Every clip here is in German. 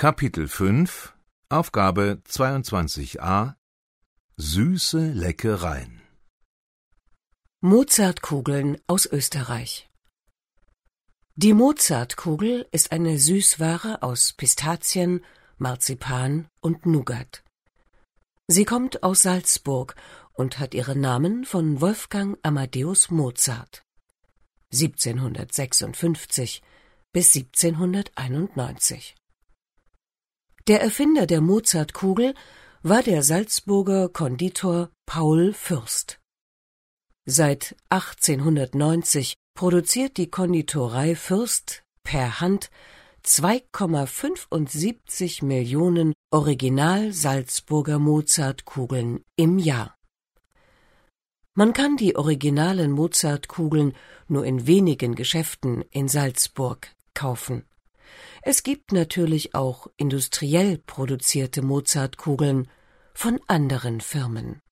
Kapitel 5 Aufgabe 22a Süße Leckereien. Mozartkugeln aus Österreich. Die Mozartkugel ist eine Süßware aus Pistazien, Marzipan und Nougat. Sie kommt aus Salzburg und hat ihren Namen von Wolfgang Amadeus Mozart 1756 bis 1791. Der Erfinder der Mozartkugel war der Salzburger Konditor Paul Fürst. Seit 1890 produziert die Konditorei Fürst per Hand 2,75 Millionen Original-Salzburger Mozartkugeln im Jahr. Man kann die originalen Mozartkugeln nur in wenigen Geschäften in Salzburg kaufen. Es gibt natürlich auch industriell produzierte Mozartkugeln von anderen Firmen.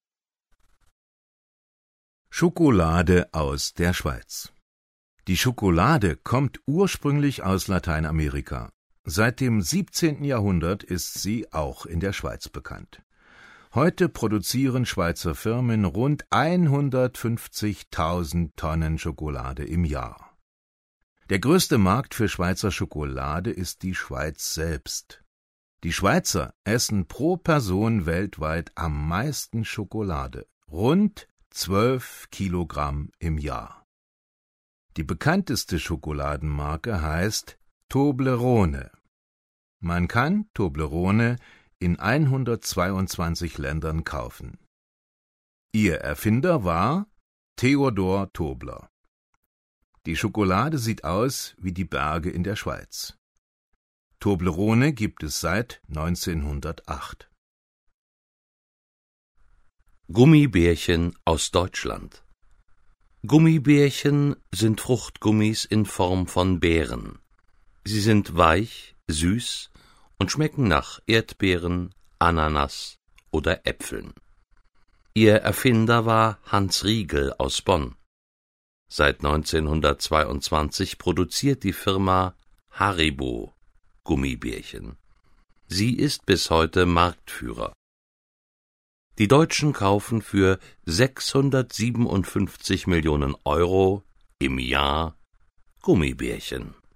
Schokolade aus der Schweiz. Die Schokolade kommt ursprünglich aus Lateinamerika. Seit dem 17. Jahrhundert ist sie auch in der Schweiz bekannt. Heute produzieren Schweizer Firmen rund 150.000 Tonnen Schokolade im Jahr. Der größte Markt für Schweizer Schokolade ist die Schweiz selbst. Die Schweizer essen pro Person weltweit am meisten Schokolade, rund 12 Kilogramm im Jahr. Die bekannteste Schokoladenmarke heißt Toblerone. Man kann Toblerone in 122 Ländern kaufen. Ihr Erfinder war Theodor Tobler. Die Schokolade sieht aus wie die Berge in der Schweiz. Toblerone gibt es seit 1908. Gummibärchen aus Deutschland. Gummibärchen sind Fruchtgummis in Form von Beeren. Sie sind weich, süß und schmecken nach Erdbeeren, Ananas oder Äpfeln. Ihr Erfinder war Hans Riegel aus Bonn. Seit 1922 produziert die Firma Haribo Gummibärchen. Sie ist bis heute Marktführer. Die Deutschen kaufen für 657 Millionen Euro im Jahr Gummibärchen.